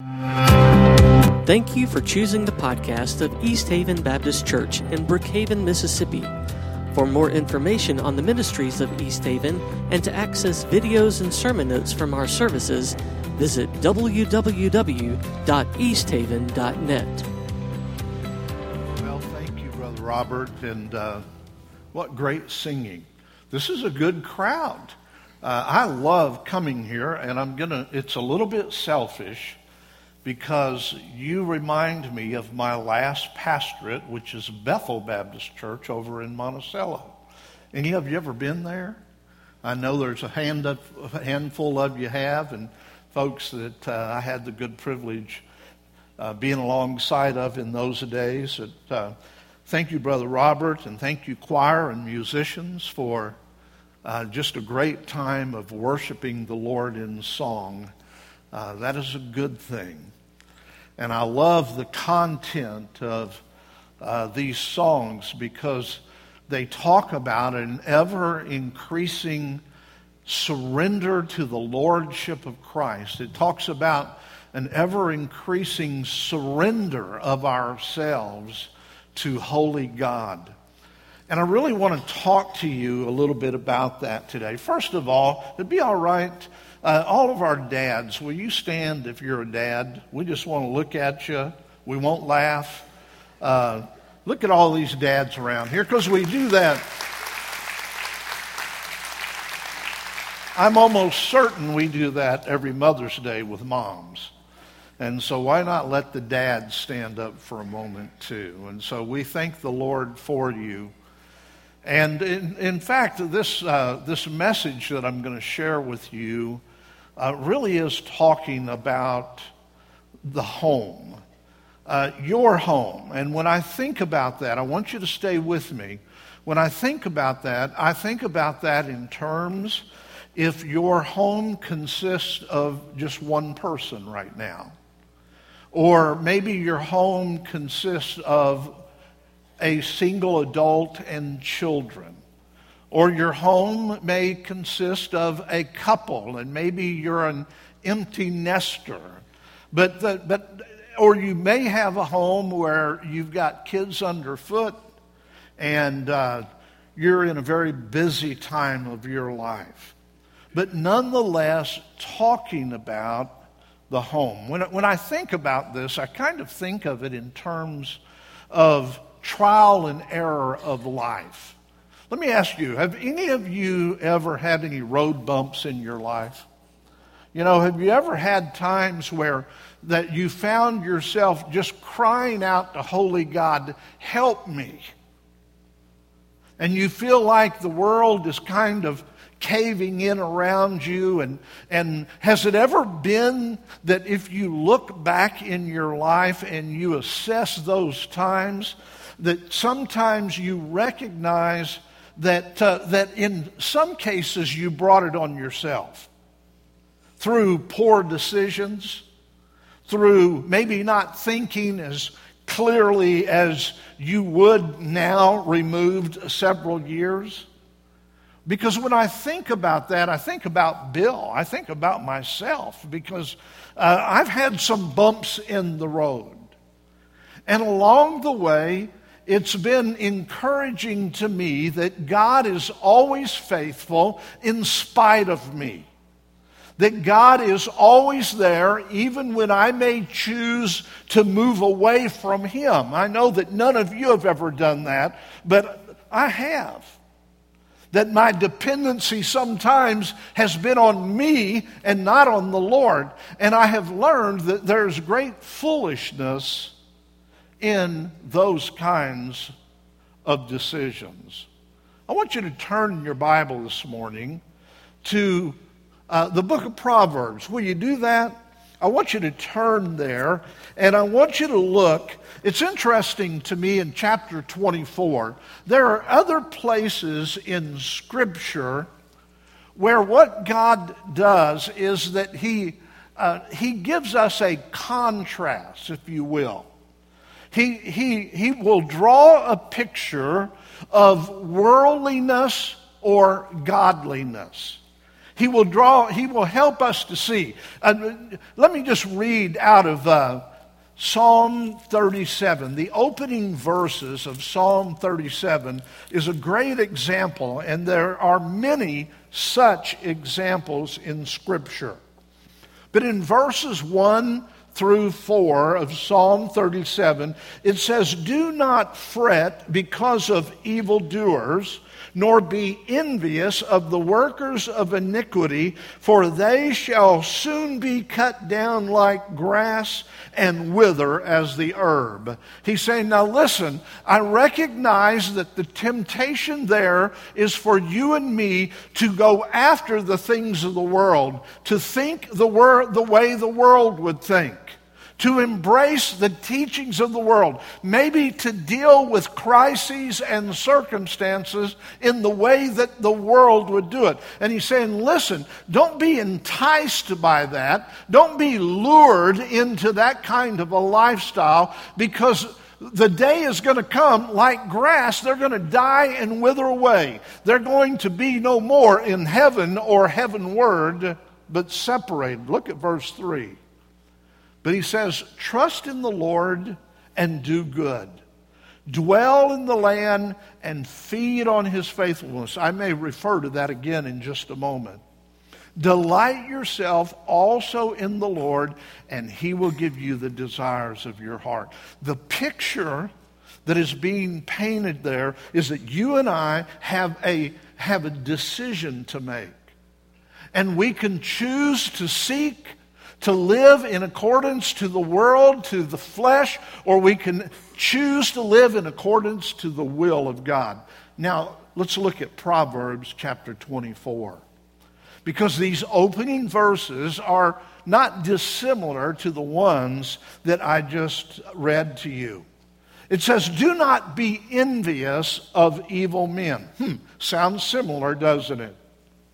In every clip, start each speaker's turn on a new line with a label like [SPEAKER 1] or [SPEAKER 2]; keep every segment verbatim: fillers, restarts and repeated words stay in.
[SPEAKER 1] Thank you for choosing the podcast of East Haven Baptist Church in Brookhaven, Mississippi. For more information on the ministries of East Haven and to access videos and sermon notes from our services, visit w w w dot east haven dot net.
[SPEAKER 2] Well, thank you, Brother Robert, and uh, what great singing. This is a good crowd. Uh, I love coming here, and I'm gonna, it's a little bit selfish because you remind me of my last pastorate, which is Bethel Baptist Church over in Monticello. Any of you ever been there? I know there's a, hand up, a handful of you have, and folks that uh, I had the good privilege uh, being alongside of in those days. That, uh, thank you, Brother Robert, and thank you, choir and musicians, for uh, just a great time of worshiping the Lord in song. Uh, that is a good thing. And I love the content of uh, these songs because they talk about an ever-increasing surrender to the Lordship of Christ. It talks about an ever-increasing surrender of ourselves to holy God. And I really want to talk to you a little bit about that today. First of all, it'd be all right. Uh, all of our dads, will you stand if you're a dad? We just want to look at you. We won't laugh. Uh, look at all these dads around here, because we do that. I'm almost certain we do that every Mother's Day with moms. And so why not let the dads stand up for a moment too? And so we thank the Lord for you. And in, in fact, this, uh, this message that I'm going to share with you Uh, really is talking about the home, uh, your home. And when I think about that, I want you to stay with me. When I think about that, I think about that in terms if your home consists of just one person right now. Or maybe your home consists of a single adult and children. Or your home may consist of a couple, and maybe you're an empty nester. But, the, but or you may have a home where you've got kids underfoot, and uh, you're in a very busy time of your life. But nonetheless, talking about the home. When, when I think about this, I kind of think of it in terms of trial and error of life. Let me ask you, have any of you ever had any road bumps in your life? You know, have you ever had times where that you found yourself just crying out to holy God, help me? And you feel like the world is kind of caving in around you. And, and has it ever been that if you look back in your life and you assess those times, that sometimes you recognize that uh, that in some cases you brought it on yourself through poor decisions, through maybe not thinking as clearly as you would now removed several years? Because when I think about that, I think about Bill. I think about myself because uh, I've had some bumps in the road. And along the way, it's been encouraging to me that God is always faithful in spite of me. That God is always there even when I may choose to move away from Him. I know that none of you have ever done that, but I have. That my dependency sometimes has been on me and not on the Lord. And I have learned that there's great foolishness in those kinds of decisions. I want you to turn in your Bible this morning to uh, the book of Proverbs. Will you do that? I want you to turn there, and I want you to look. It's interesting to me in chapter twenty-four, there are other places in Scripture where what God does is that He, uh, he gives us a contrast, if you will. He, he, he will draw a picture of worldliness or godliness. He will draw, He will help us to see. Uh, let me just read out of uh, Psalm thirty-seven. The opening verses of Psalm thirty-seven is a great example, and there are many such examples in Scripture. But in verses one through four of Psalm thirty-seven, it says, "Do not fret because of evildoers, nor be envious of the workers of iniquity, for they shall soon be cut down like grass and wither as the herb." He's saying, now listen, I recognize that the temptation there is for you and me to go after the things of the world, to think the, wor- the way the world would think, to embrace the teachings of the world, maybe to deal with crises and circumstances in the way that the world would do it. And he's saying, listen, don't be enticed by that. Don't be lured into that kind of a lifestyle, because the day is going to come like grass. They're going to die and wither away. They're going to be no more in heaven or heavenward, but separated. Look at verse three. But he says, trust in the Lord and do good. Dwell in the land and feed on his faithfulness. I may refer to that again in just a moment. Delight yourself also in the Lord, and he will give you the desires of your heart. The picture that is being painted there is that you and I have a, have a decision to make. And we can choose to seek to live in accordance to the world, to the flesh, or we can choose to live in accordance to the will of God. Now, let's look at Proverbs chapter twenty-four. Because these opening verses are not dissimilar to the ones that I just read to you. It says, do not be envious of evil men. Hmm, sounds similar, doesn't it?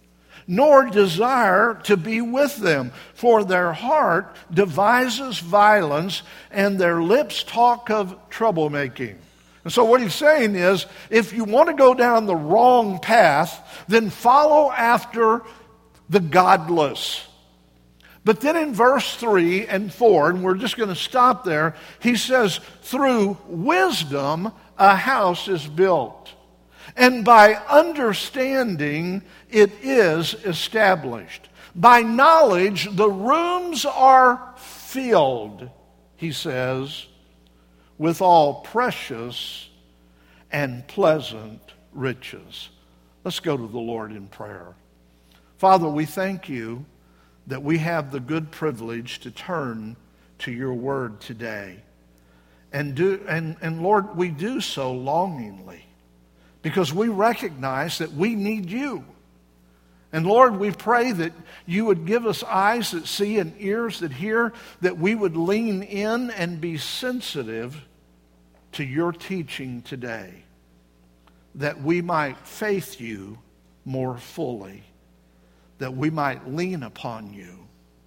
[SPEAKER 2] Nor desire to be with them, for their heart devises violence, and their lips talk of troublemaking. And so what he's saying is, if you want to go down the wrong path, then follow after the godless. But then in verse three and four, and we're just going to stop there, he says, through wisdom a house is built, and by understanding it is established. By knowledge the rooms are filled, he says, with all precious and pleasant riches. Let's go to the Lord in prayer. Father, we thank you that we have the good privilege to turn to your word today. And, do, and, and Lord, we do so longingly, because we recognize that we need you. And Lord, we pray that you would give us eyes that see and ears that hear, that we would lean in and be sensitive to your teaching today, that we might faith you more fully, that we might lean upon you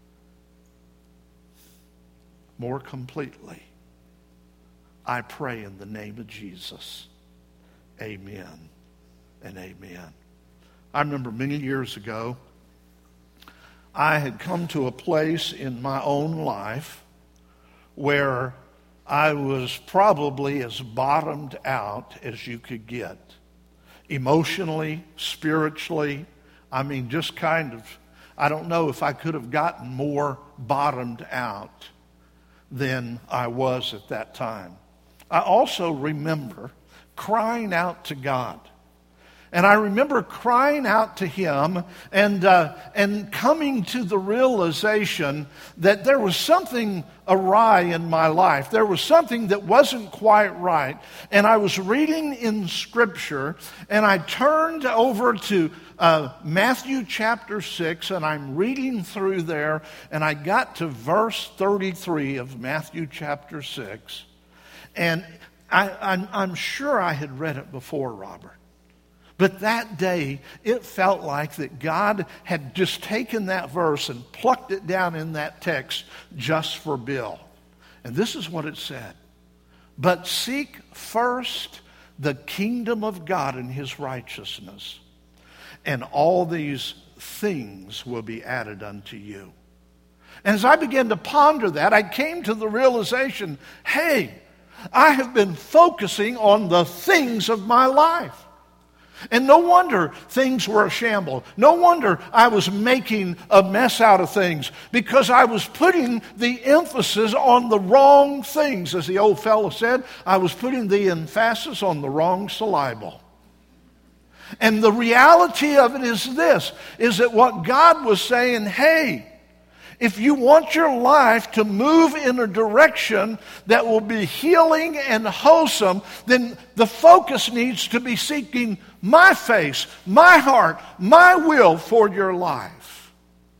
[SPEAKER 2] more completely. I pray in the name of Jesus. Amen and amen. I remember many years ago, I had come to a place in my own life where I was probably as bottomed out as you could get. Emotionally, spiritually, I mean, just kind of, I don't know if I could have gotten more bottomed out than I was at that time. I also remember crying out to God. And I remember crying out to him and uh, and coming to the realization that there was something awry in my life. There was something that wasn't quite right. And I was reading in Scripture, and I turned over to uh, Matthew chapter six, and I'm reading through there, and I got to verse thirty-three of Matthew chapter six. And I, I'm, I'm sure I had read it before, Robert. But that day, it felt like that God had just taken that verse and plucked it down in that text just for Bill. And this is what it said. But seek first the kingdom of God and his righteousness, and all these things will be added unto you. And as I began to ponder that, I came to the realization, hey, I have been focusing on the things of my life. And no wonder things were a shamble. No wonder I was making a mess out of things, because I was putting the emphasis on the wrong things. As the old fellow said, I was putting the emphasis on the wrong syllable. And the reality of it is this, is that what God was saying, hey, if you want your life to move in a direction that will be healing and wholesome, then the focus needs to be seeking my face, my heart, my will for your life.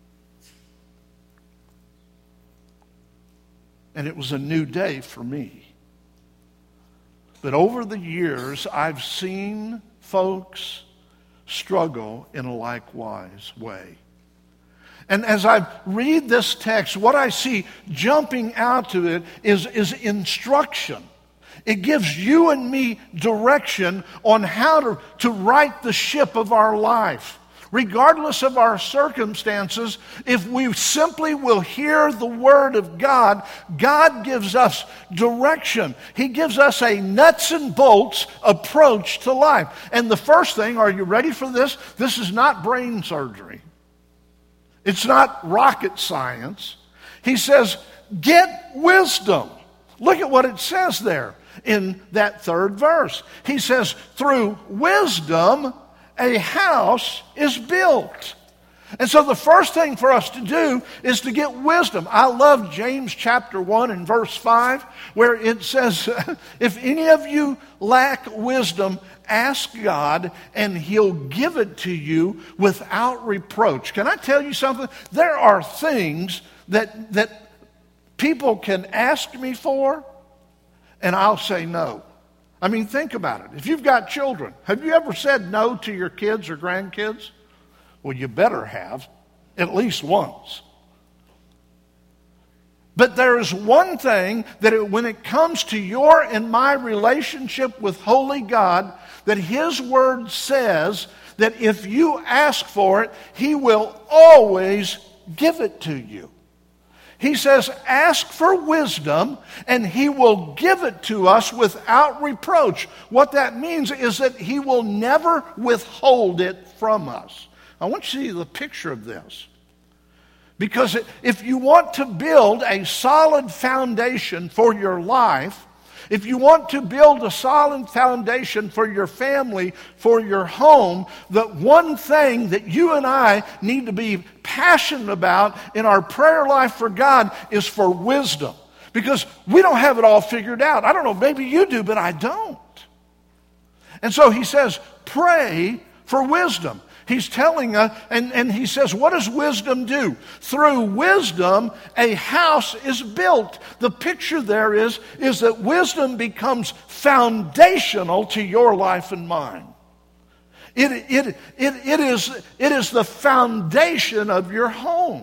[SPEAKER 2] And it was a new day for me. But over the years, I've seen folks struggle in a likewise way. And as I read this text, what I see jumping out to it is, is instruction. It gives you and me direction on how to, to right the ship of our life. Regardless of our circumstances, if we simply will hear the Word of God, God gives us direction. He gives us a nuts and bolts approach to life. And the first thing, are you ready for this? This is not brain surgery. It's not rocket science. He says, get wisdom. Look at what it says there in that third verse. He says, through wisdom, a house is built. And so the first thing for us to do is to get wisdom. I love James chapter one and verse five, where it says, if any of you lack wisdom, ask God and He'll give it to you without reproach. Can I tell you something? There are things that, that people can ask me for, and I'll say no. I mean, think about it. If you've got children, have you ever said no to your kids or grandkids? Well, you better have, at least once. But there is one thing that it, when it comes to your and my relationship with Holy God, that His Word says that if you ask for it, He will always give it to you. He says, ask for wisdom, and He will give it to us without reproach. What that means is that He will never withhold it from us. I want you to see the picture of this. Because if you want to build a solid foundation for your life, if you want to build a solid foundation for your family, for your home, the one thing that you and I need to be passionate about in our prayer life for God is for wisdom. Because we don't have it all figured out. I don't know, maybe you do, but I don't. And so he says, pray for wisdom. He's telling us, and, and he says, what does wisdom do? Through wisdom, a house is built. The picture there is, is that wisdom becomes foundational to your life and mine. It, it, it, it, is, it is the foundation of your home.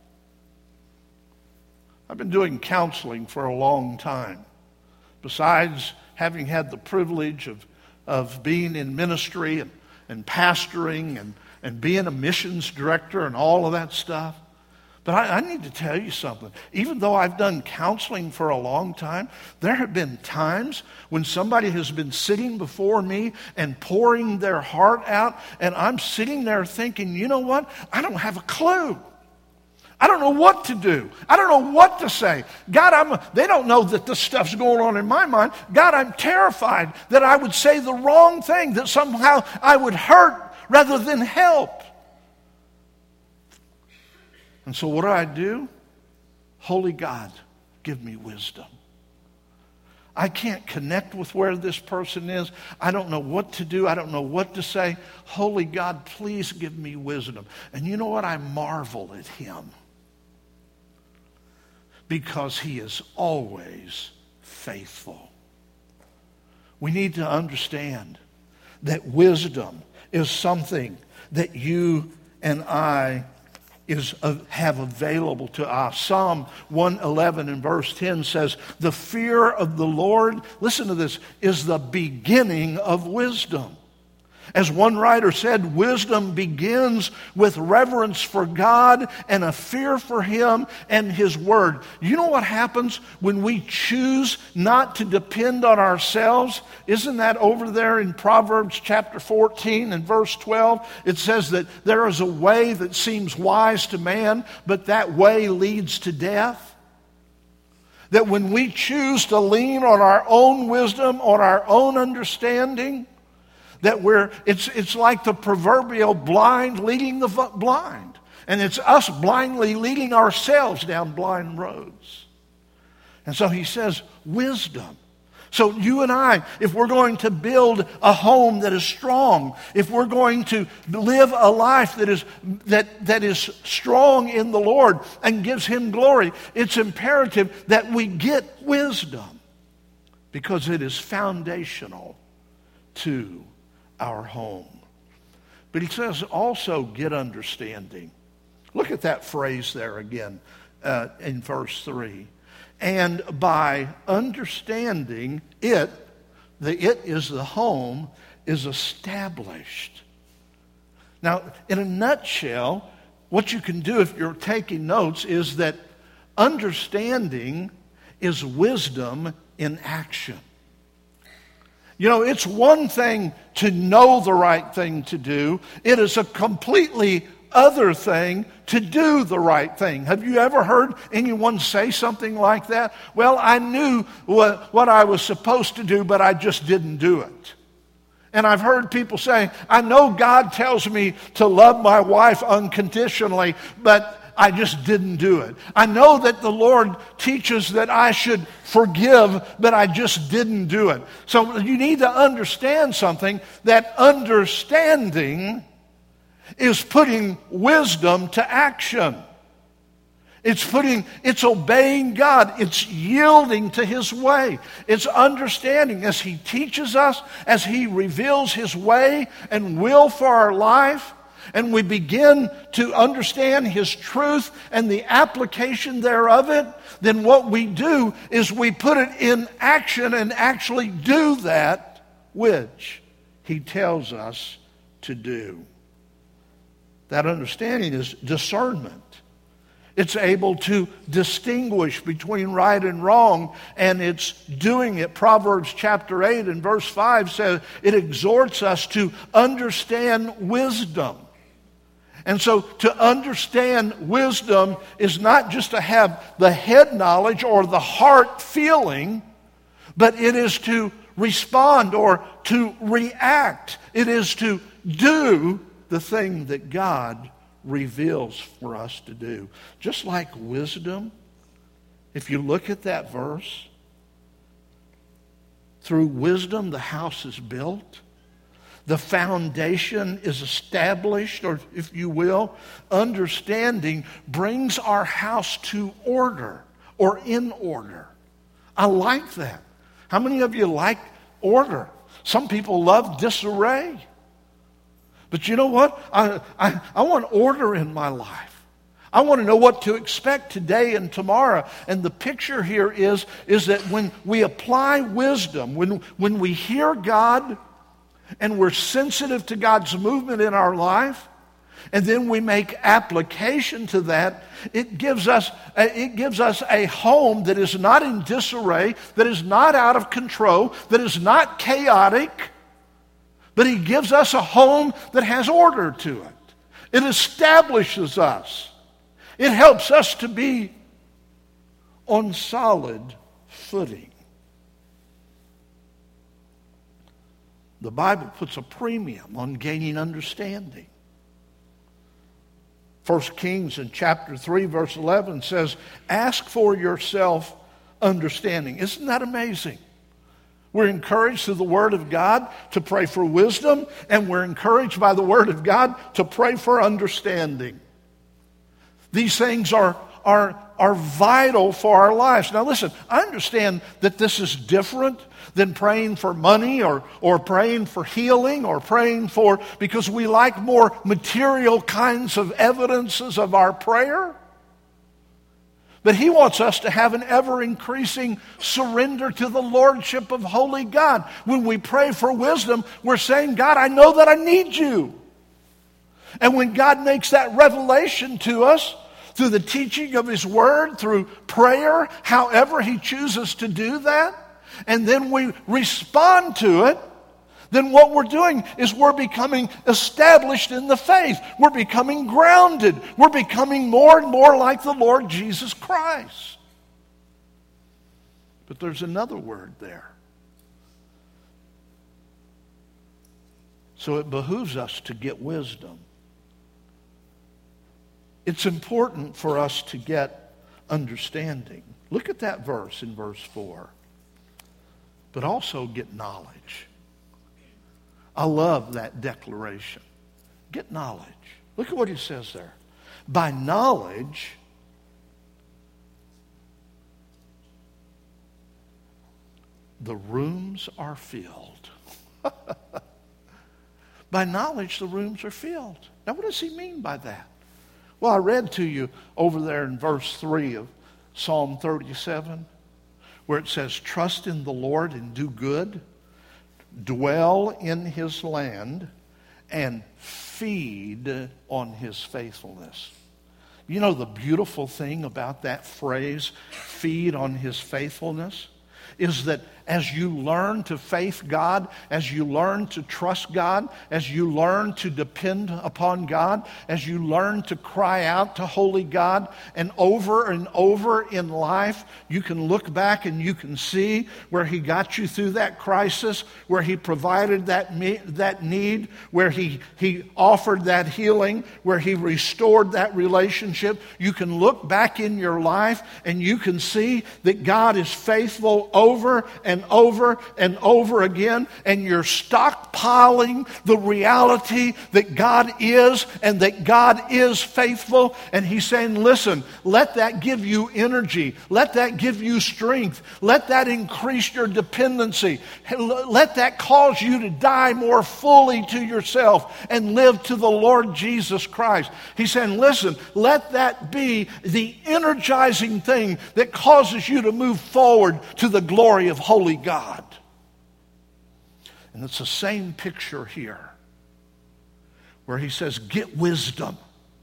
[SPEAKER 2] I've been doing counseling for a long time. Besides having had the privilege of, of being in ministry and and pastoring and, and being a missions director and all of that stuff. But I, I need to tell you something. Even though I've done counseling for a long time, there have been times when somebody has been sitting before me and pouring their heart out, and I'm sitting there thinking, you know what? I don't have a clue. I don't know what to do. I don't know what to say. God, I'm, they don't know that this stuff's going on in my mind. God, I'm terrified that I would say the wrong thing, that somehow I would hurt rather than help. And so what do I do? Holy God, give me wisdom. I can't connect with where this person is. I don't know what to do. I don't know what to say. Holy God, please give me wisdom. And you know what? I marvel at Him. Because He is always faithful. We need to understand that wisdom is something that you and I is uh, have available to us. Psalm one eleven and verse ten says, the fear of the Lord, listen to this, is the beginning of wisdom. As one writer said, wisdom begins with reverence for God and a fear for Him and His Word. You know what happens when we choose not to depend on ourselves? Isn't that over there in Proverbs chapter fourteen and verse twelve? It says that there is a way that seems wise to man, but that way leads to death. That when we choose to lean on our own wisdom, on our own understanding, that we're, it's, it's like the proverbial blind leading the blind. And it's us blindly leading ourselves down blind roads. And so he says, wisdom. So you and I, if we're going to build a home that is strong, if we're going to live a life that is, that, that is strong in the Lord and gives Him glory, it's imperative that we get wisdom because it is foundational to our home. But he says also get understanding. Look at that phrase there again uh, in verse three. And by understanding it, the it is the home, is established. Now, in a nutshell, what you can do if you're taking notes is that understanding is wisdom in action. You know, it's one thing to know the right thing to do. It is a completely other thing to do the right thing. Have you ever heard anyone say something like that? Well, I knew what, what I was supposed to do, but I just didn't do it. And I've heard people say, I know God tells me to love my wife unconditionally, but I just didn't do it. I know that the Lord teaches that I should forgive, but I just didn't do it. So you need to understand something, that understanding is putting wisdom to action. It's putting, it's obeying God. It's yielding to His way. It's understanding as He teaches us, as He reveals His way and will for our life. And we begin to understand His truth and the application thereof it, then what we do is we put it in action and actually do that which He tells us to do. That understanding is discernment. It's able to distinguish between right and wrong, and it's doing it. Proverbs chapter eight and verse five says it exhorts us to understand wisdom. And so to understand wisdom is not just to have the head knowledge or the heart feeling, but it is to respond or to react. It is to do the thing that God reveals for us to do. Just like wisdom, if you look at that verse, through wisdom the house is built. The foundation is established, or if you will, understanding brings our house to order or in order. I like that. How many of you like order? Some people love disarray. But you know what? I, I, I want order in my life. I want to know what to expect today and tomorrow. And the picture here is, is that when we apply wisdom, when, when we hear God, and we're sensitive to God's movement in our life, and then we make application to that, it gives us it gives us a home that is not in disarray, that is not out of control, that is not chaotic, but He gives us a home that has order to it. It establishes us. It helps us to be on solid footing. The Bible puts a premium on gaining understanding. First Kings in chapter three, verse eleven says, ask for yourself understanding. Isn't that amazing? We're encouraged through the Word of God to pray for wisdom, and we're encouraged by the Word of God to pray for understanding. These things are, are, are vital for our lives. Now listen, I understand that this is different than praying for money or, or praying for healing or praying for, because we like more material kinds of evidences of our prayer. But He wants us to have an ever-increasing surrender to the Lordship of Holy God. When we pray for wisdom, we're saying, God, I know that I need you. And when God makes that revelation to us, through the teaching of His Word, through prayer, however He chooses to do that, and then we respond to it, then what we're doing is we're becoming established in the faith. We're becoming grounded. We're becoming more and more like the Lord Jesus Christ. But there's another word there. So it behooves us to get wisdom. It's important for us to get understanding. Look at that verse in verse four. But also get knowledge. I love that declaration. Get knowledge. Look at what he says there. By knowledge, the rooms are filled. By knowledge, the rooms are filled. Now, what does he mean by that? Well, I read to you over there in verse three of Psalm thirty-seven, where it says, trust in the Lord and do good, dwell in His land, and feed on His faithfulness. You know the beautiful thing about that phrase, feed on His faithfulness, is that as you learn to faith God, as you learn to trust God, as you learn to depend upon God, as you learn to cry out to holy God, and over and over in life, you can look back and you can see where He got you through that crisis, where He provided that me- that need, where he, he offered that healing, where He restored that relationship. You can look back in your life and you can see that God is faithful over and and over and over again, and you're stockpiling the reality that God is and that God is faithful. And He's saying, listen, let that give you energy. Let that give you strength. Let that increase your dependency. Let that cause you to die more fully to yourself and live to the Lord Jesus Christ. He's saying, listen, let that be the energizing thing that causes you to move forward to the glory of holy God. And it's the same picture here, where he says, get wisdom.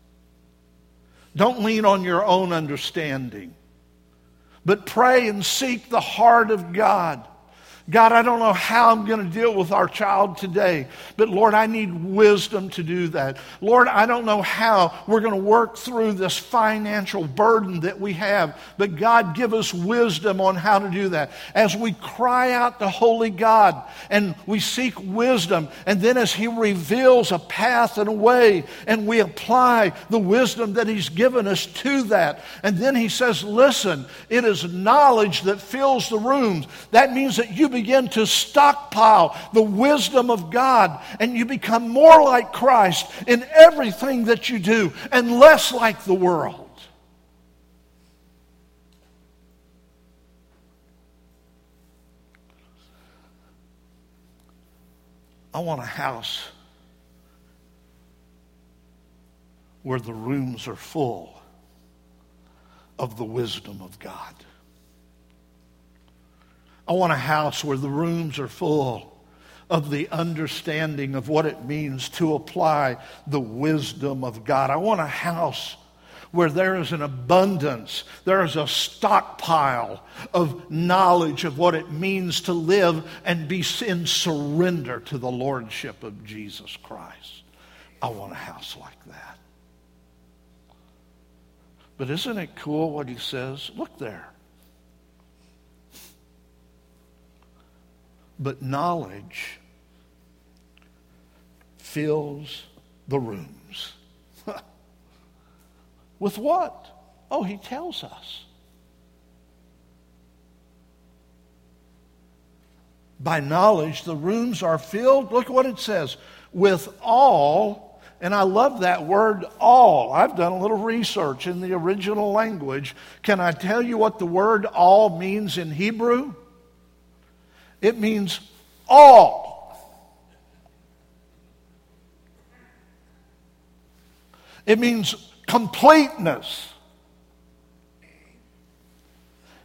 [SPEAKER 2] Don't lean on your own understanding, but pray and seek the heart of God. God, I don't know how I'm going to deal with our child today, but Lord, I need wisdom to do that. Lord, I don't know how we're going to work through this financial burden that we have, but God, give us wisdom on how to do that. As we cry out to holy God and we seek wisdom, and then as He reveals a path and a way, and we apply the wisdom that He's given us to that, and then He says, listen, it is knowledge that fills the rooms. That means that you begin to stockpile the wisdom of God, and you become more like Christ in everything that you do and less like the world. I want a house where the rooms are full of the wisdom of God. I want a house where the rooms are full of the understanding of what it means to apply the wisdom of God. I want a house where there is an abundance, there is a stockpile of knowledge of what it means to live and be in surrender to the Lordship of Jesus Christ. I want a house like that. But isn't it cool what he says? Look there. But knowledge fills the rooms. With what? Oh, he tells us. By knowledge, the rooms are filled. Look what it says. With all, and I love that word, all. I've done a little research in the original language. Can I tell you what the word all means in Hebrew? It means all. It means completeness.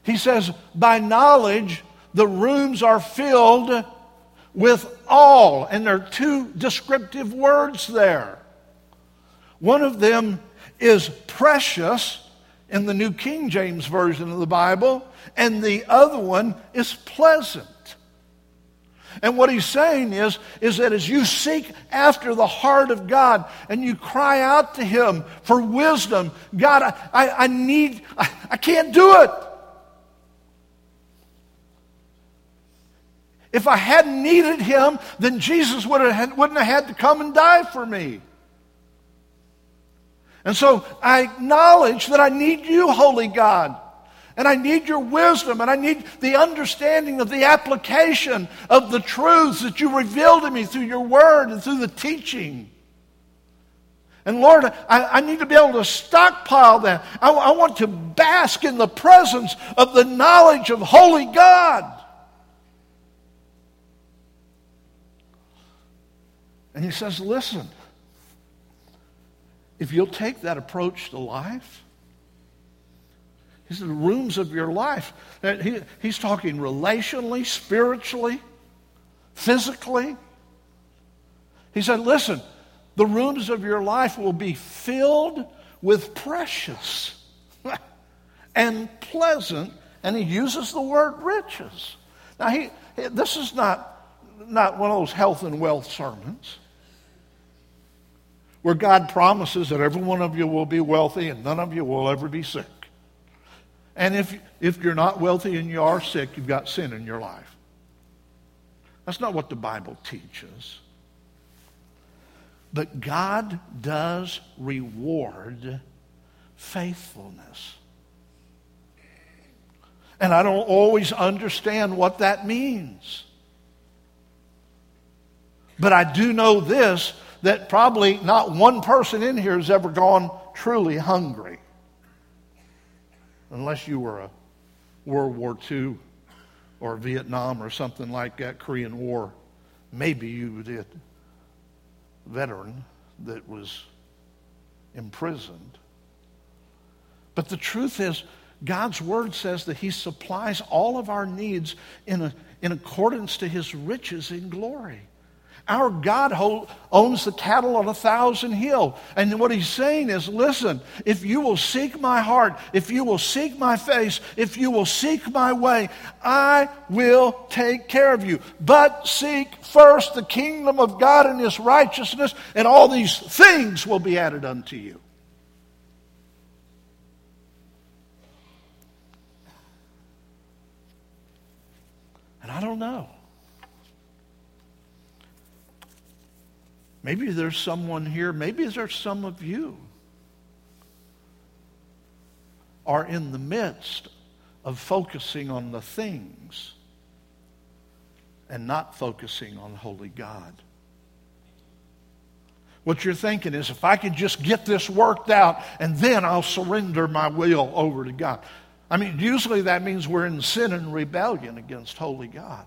[SPEAKER 2] He says, by knowledge, the rooms are filled with all. And there are two descriptive words there. One of them is precious in the New King James Version of the Bible, and the other one is pleasant. And what he's saying is, is that as you seek after the heart of God and you cry out to Him for wisdom, God, I, I, I need, I, I can't do it. If I hadn't needed Him, then Jesus would have, wouldn't have had to come and die for me. And so I acknowledge that I need you, Holy God. And I need your wisdom, and I need the understanding of the application of the truths that you reveal to me through your word and through the teaching. And Lord, I, I need to be able to stockpile that. I, I want to bask in the presence of the knowledge of Holy God. And He says, listen, if you'll take that approach to life, He said, the rooms of your life. He, he's talking relationally, spiritually, physically. He said, listen, the rooms of your life will be filled with precious and pleasant. And he uses the word riches. Now, he, this is not, not one of those health and wealth sermons where God promises that every one of you will be wealthy and none of you will ever be sick. And if, if you're not wealthy and you are sick, you've got sin in your life. That's not what the Bible teaches. But God does reward faithfulness. And I don't always understand what that means. But I do know this, that probably not one person in here has ever gone truly hungry. Unless you were a World War Two or Vietnam or something like that, Korean War. Maybe you did. Veteran that was imprisoned. But the truth is, God's Word says that He supplies all of our needs in, a, in accordance to His riches in glory. Our God hold, owns the cattle on a thousand hills. And what He's saying is, listen, if you will seek my heart, if you will seek my face, if you will seek my way, I will take care of you. But seek first the kingdom of God and His righteousness, and all these things will be added unto you. And I don't know. Maybe there's someone here, maybe there's some of you are in the midst of focusing on the things and not focusing on Holy God. What you're thinking is, if I could just get this worked out and then I'll surrender my will over to God. I mean, usually that means we're in sin and rebellion against Holy God.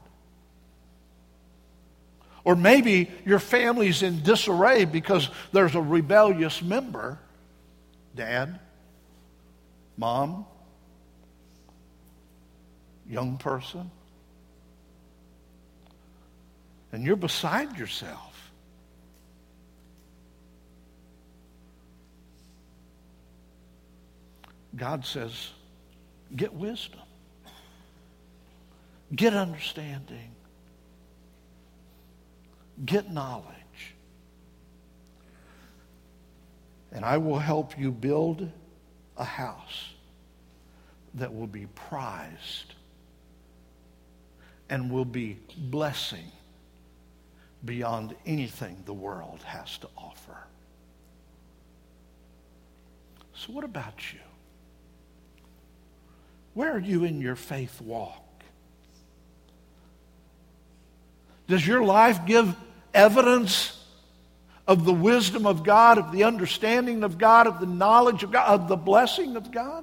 [SPEAKER 2] Or maybe your family's in disarray because there's a rebellious member. Dad, mom, young person. And you're beside yourself. God says, get wisdom. Get understanding. Get knowledge. And I will help you build a house that will be prized and will be blessing beyond anything the world has to offer. So what about you? Where are you in your faith walk? Does your life give evidence of the wisdom of God, of the understanding of God, of the knowledge of God, of the blessing of God?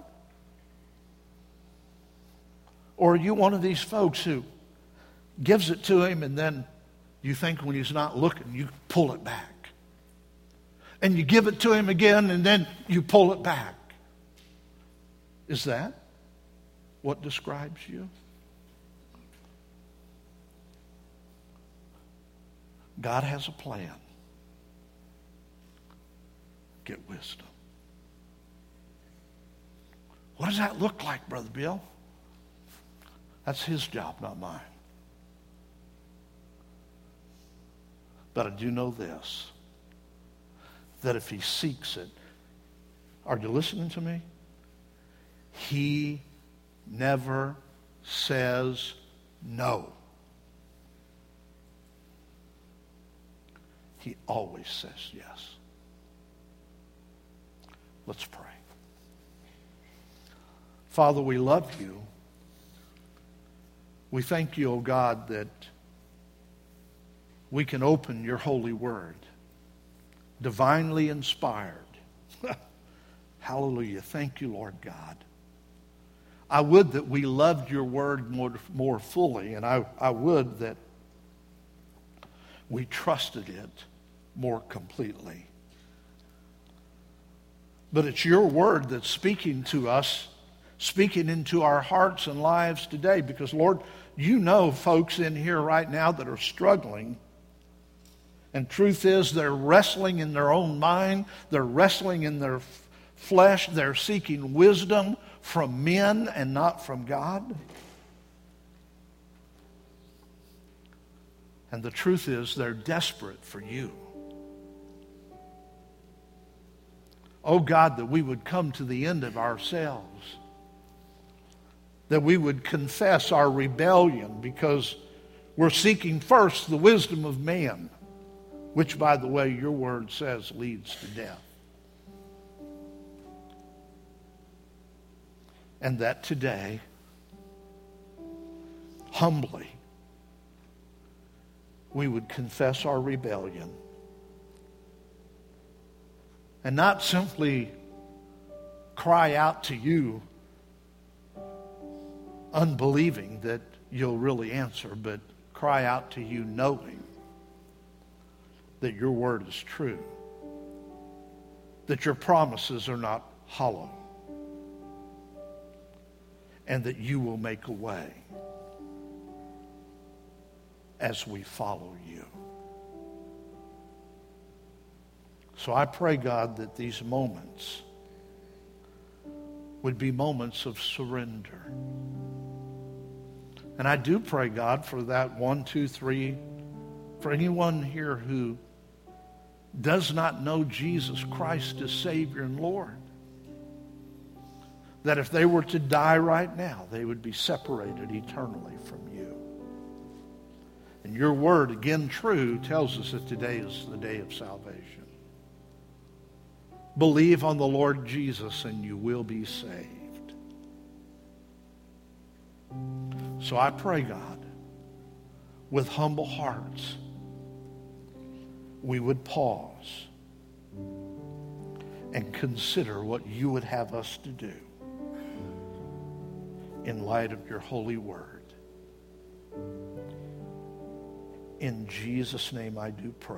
[SPEAKER 2] Or are you one of these folks who gives it to Him and then you think when He's not looking, you pull it back? And you give it to Him again and then you pull it back? Is that? what describes you? God has a plan. Get wisdom. What does that look like, Brother Bill? That's his job, not mine. But I do know this, that if he seeks it, are you listening to me? He never says no. He always says yes. Let's pray. Father, we love you. We thank you, O God, that we can open your holy word, divinely inspired. Hallelujah. Thank you, Lord God. I would that we loved your word more, more fully, and I, I would that we trusted it more completely. But it's your word that's speaking to us, speaking into our hearts and lives today, because, Lord, you know folks in here right now that are struggling. And truth is, they're wrestling in their own mind. They're wrestling in their f- flesh. They're seeking wisdom from men and not from God. And the truth is, they're desperate for you. Oh God, that we would come to the end of ourselves. That we would confess our rebellion because we're seeking first the wisdom of man, which, by the way, your word says leads to death. And that today, humbly, we would confess our rebellion. And not simply cry out to you, unbelieving that you'll really answer, but cry out to you knowing that your word is true, that your promises are not hollow, and that you will make a way as we follow you. So I pray, God, that these moments would be moments of surrender. And I do pray, God, for that one, two, three, for anyone here who does not know Jesus Christ as Savior and Lord, that if they were to die right now, they would be separated eternally from you. And your word, again true, tells us that today is the day of salvation. Believe on the Lord Jesus and you will be saved. So I pray, God, with humble hearts, we would pause and consider what you would have us to do in light of your holy word. In Jesus' name I do pray.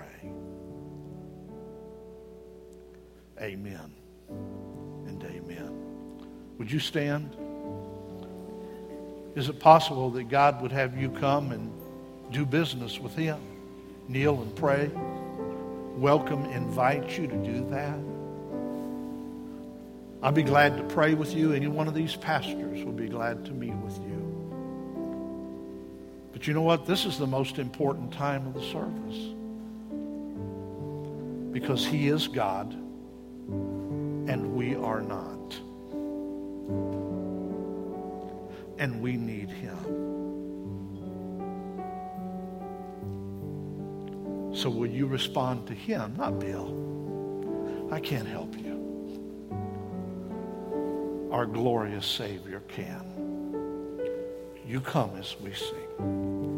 [SPEAKER 2] Amen and amen. Would you stand? Is it possible that God would have you come and do business with him? Kneel and pray. Welcome, invite you to do that. I'll be glad to pray with you. Any one of these pastors will be glad to meet with you. But you know what? This is the most important time of the service. Because he is God and we are not. And we need him. So will you respond to him, not Bill? I can't help you. Our glorious Savior can. You come as we sing.